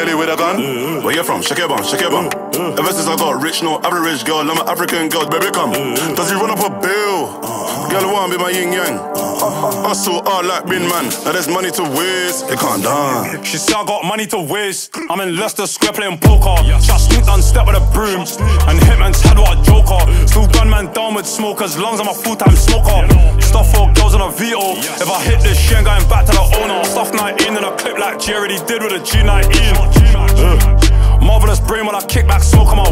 Piccadilly with a gun. Where you from? Shake your bum, shake your bum. Ever since I got rich, no average girl, I'm an African girl, baby come. Does he run up a bill? Girl wanna be my yin yang. Hustle hard like Bin Man. Now there's money to waste, it can't dance. She said I got money to waste. I'm in Leicester Square playing poker. Just sneaked on step with a broom. And Hitman's head what a joker. Still gun man down with smokers, lungs I'm a full-time smoker. Stuff for girls on a Vito. If I hit this shit, I'm going back to the owner. Stuff 19 in a clip like Jerry did with a G19. Marvelous brain when I kick back, smoke on my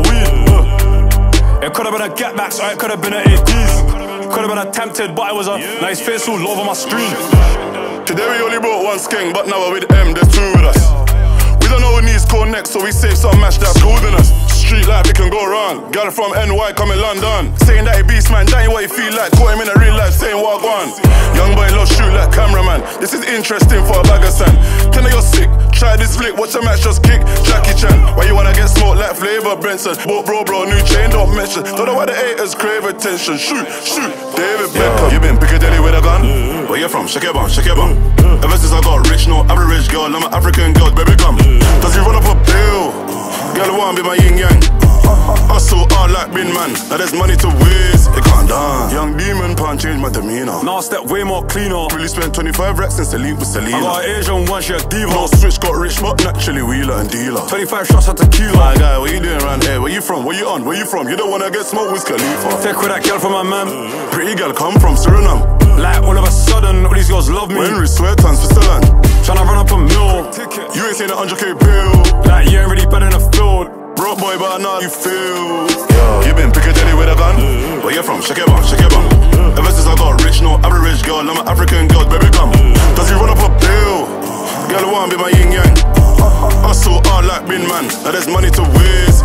weed. It could've been a get back, so it could've been an ADs. Could've been attempted, but it was a nice face all over my screen. Today we only brought one skeng, but now we're with M, there's two with us. We don't know who needs call next, so we save some match that's golden us. Street life, it can go wrong. Girl from NY coming London, saying that he beast man, that ain't what he feel like. Caught him in a real life, saying walk on. Young boy love shoot like cameraman. This is interesting for a bag of sand. Tell her you're sick, try this flick, watch a match just kick Jackie Chan. Why you wanna get smoked like Flavor Benson? Bought bro, new chain, don't mention. Don't know why the haters crave attention. Shoot, David Beckham. You been Piccadilly with a gun? Where you from? Shake your bum, shake your bum. Ever since I got rich, no average girl, I'm an African girl, baby come. Does he run up a bill? Girl wanna be my yin yang. Hustle hard like Bin Man. Now there's money to waste, it can't dance. Young demon can't change my demeanor. Now I step way more cleaner. Really spent 25 racks since the leap with Selena. I got an Asian one, she a diva. No switch, got rich, but naturally wheeler and dealer. 25 shots of tequila. My guy, what you doing around here? Where you from? Where you on? Where you from? You don't wanna get smoked with Khalifa. Take with that girl from my man. Pretty girl come from Suriname. Like all of a sudden, all these girls love me. Henry sweatpants for Switzerland. Tryna run up a mill. You ain't seen a 100k bill. Like you ain't really better in the field. Broke boy, but I know how you feel. You been Piccadilly with a gun? Where you from? Shake your bum, shake your bum. Ever since I got rich, no average girl, I'm an African girl, baby come. Does he run up a bill? Girl wanna be my yin yang. Hustle hard like Bin Man. Now there's money to waste.